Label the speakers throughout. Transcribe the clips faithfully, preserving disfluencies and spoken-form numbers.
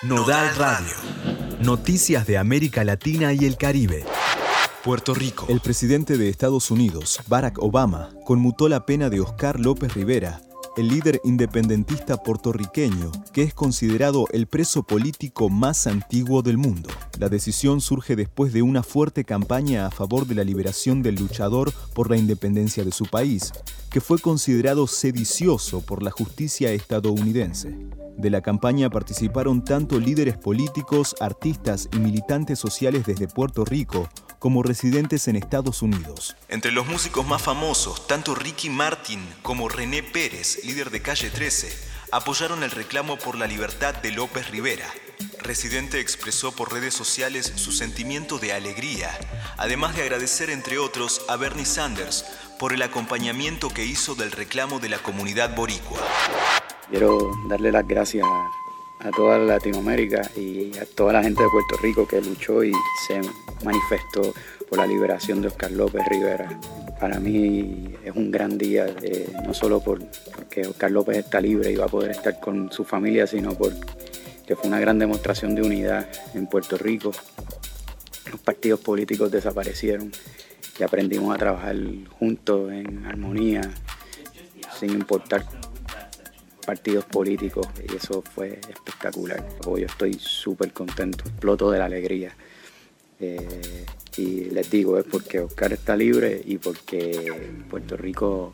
Speaker 1: Nodal Radio. Noticias de América Latina y el Caribe. Puerto Rico.
Speaker 2: El presidente de Estados Unidos, Barack Obama, conmutó la pena de Oscar López Rivera, el líder independentista puertorriqueño, que es considerado el preso político más antiguo del mundo. La decisión surge después de una fuerte campaña a favor de la liberación del luchador por la independencia de su país, que fue considerado sedicioso por la justicia estadounidense. De la campaña participaron tanto líderes políticos, artistas y militantes sociales desde Puerto Rico, como residentes en Estados Unidos. Entre los músicos más famosos, tanto Ricky Martin como René Pérez, líder de Calle trece, apoyaron el reclamo por la libertad de López Rivera. Residente expresó por redes sociales su sentimiento de alegría, además de agradecer, entre otros, a Bernie Sanders por el acompañamiento que hizo del reclamo de la comunidad boricua.
Speaker 3: Quiero darle las gracias a, a toda Latinoamérica y a toda la gente de Puerto Rico que luchó y se manifestó por la liberación de Oscar López Rivera. Para mí es un gran día, eh, no solo por, porque Oscar López está libre y va a poder estar con su familia, sino porque fue una gran demostración de unidad en Puerto Rico. Los partidos políticos desaparecieron y aprendimos a trabajar juntos en armonía, sin importar partidos políticos, y eso fue espectacular. Yo estoy súper contento, exploto de la alegría. Eh, y les digo, es porque Oscar está libre y porque Puerto Rico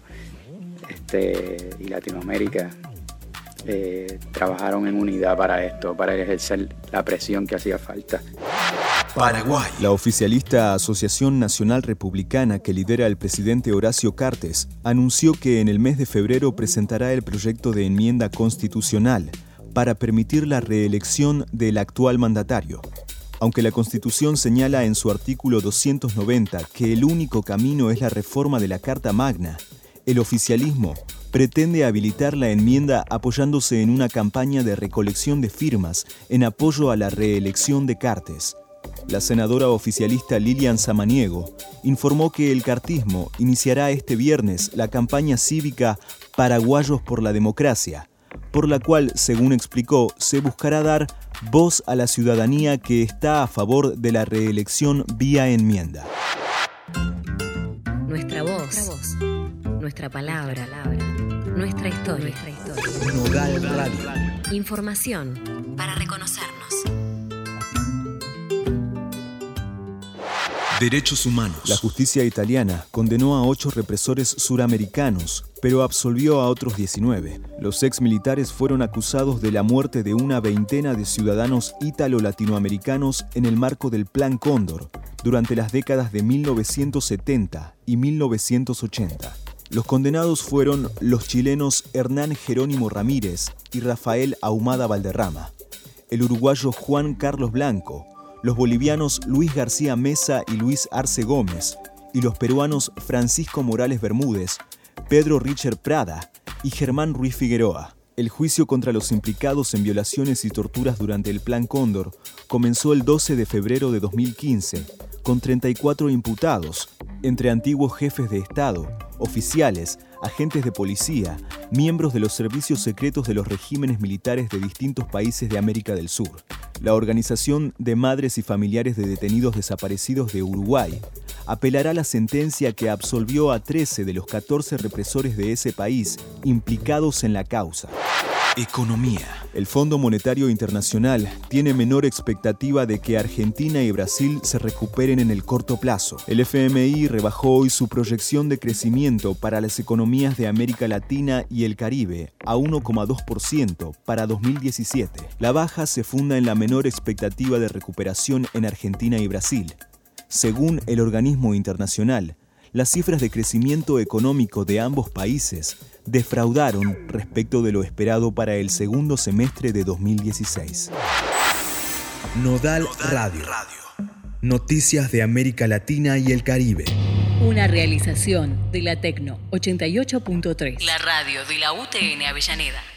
Speaker 3: este, y Latinoamérica eh, trabajaron en unidad para esto, para ejercer la presión que hacía falta.
Speaker 2: Paraguay. La oficialista Asociación Nacional Republicana que lidera el presidente Horacio Cartes anunció que en el mes de febrero presentará el proyecto de enmienda constitucional para permitir la reelección del actual mandatario. Aunque la Constitución señala en su artículo doscientos noventa que el único camino es la reforma de la Carta Magna, el oficialismo pretende habilitar la enmienda apoyándose en una campaña de recolección de firmas en apoyo a la reelección de Cartes. La senadora oficialista Lilian Samaniego informó que el cartismo iniciará este viernes la campaña cívica Paraguayos por la Democracia, por la cual, según explicó, se buscará dar voz a la ciudadanía que está a favor de la reelección vía enmienda.
Speaker 4: Nuestra voz, nuestra, voz, nuestra palabra, nuestra historia. Nuestra historia.
Speaker 1: Nodal Radio.
Speaker 4: Información para reconocernos.
Speaker 1: Derechos humanos.
Speaker 2: La justicia italiana condenó a ocho represores suramericanos, pero absolvió a otros diecinueve. Los exmilitares fueron acusados de la muerte de una veintena de ciudadanos ítalo-latinoamericanos en el marco del Plan Cóndor, durante las décadas de mil novecientos setenta y mil novecientos ochenta. Los condenados fueron los chilenos Hernán Jerónimo Ramírez y Rafael Ahumada Valderrama, el uruguayo Juan Carlos Blanco, los bolivianos Luis García Mesa y Luis Arce Gómez, y los peruanos Francisco Morales Bermúdez, Pedro Richard Prada y Germán Ruiz Figueroa. El juicio contra los implicados en violaciones y torturas durante el Plan Cóndor comenzó el doce de febrero de dos mil quince, con treinta y cuatro imputados, entre antiguos jefes de Estado, oficiales, agentes de policía, miembros de los servicios secretos de los regímenes militares de distintos países de América del Sur. La Organización de Madres y Familiares de Detenidos Desaparecidos de Uruguay apelará la sentencia que absolvió a trece de los catorce represores de ese país implicados en la causa.
Speaker 1: Economía.
Speaker 2: El Fondo Monetario Internacional tiene menor expectativa de que Argentina y Brasil se recuperen en el corto plazo. El F M I rebajó hoy su proyección de crecimiento para las economías de América Latina y el Caribe a uno coma dos por ciento para dos mil diecisiete. La baja se funda en la menor expectativa de recuperación en Argentina y Brasil. Según el organismo internacional, las cifras de crecimiento económico de ambos países defraudaron respecto de lo esperado para el segundo semestre de dos mil dieciséis.
Speaker 1: Nodal, Nodal Radio. Radio. Noticias de América Latina y el Caribe.
Speaker 5: Una realización de la Tecno ochenta y ocho punto tres.
Speaker 4: La radio de la U T N Avellaneda.